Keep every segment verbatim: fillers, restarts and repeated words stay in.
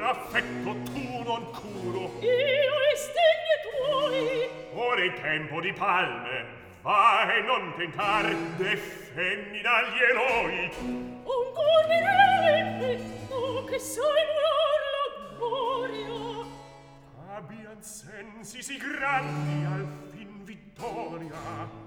l'affetto tu non curo. Io e stegni tuoi. Ora è tempo di palme, vai non tentar de femmina gli eroi. Ancor mirerebbe, tu che sai murar la gloria. Abbian sensi si grandi al fin vittoria.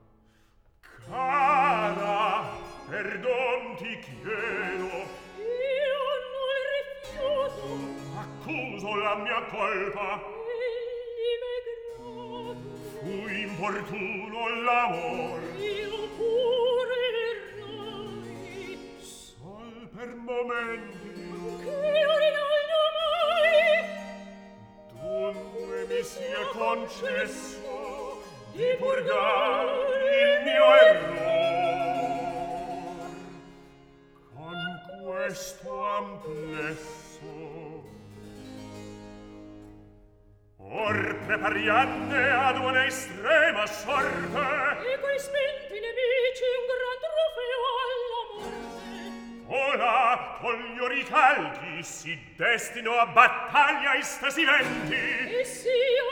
Cara, perdon ti chiedo. Io non rifiuto. Accuso la mia colpa. Egli m'è grato. Fu importuno l'amor. Io pure errai. Sol per momenti. Che rinaldo mai. Dunque mi sia concesso di purgar il mio error con questo amplesso. Or preparianne ad una estrema sorte E quei spenti nemici un gran trofeo alla morte. ora con gli oricalchi si destino a battaglia istasilenti. E sia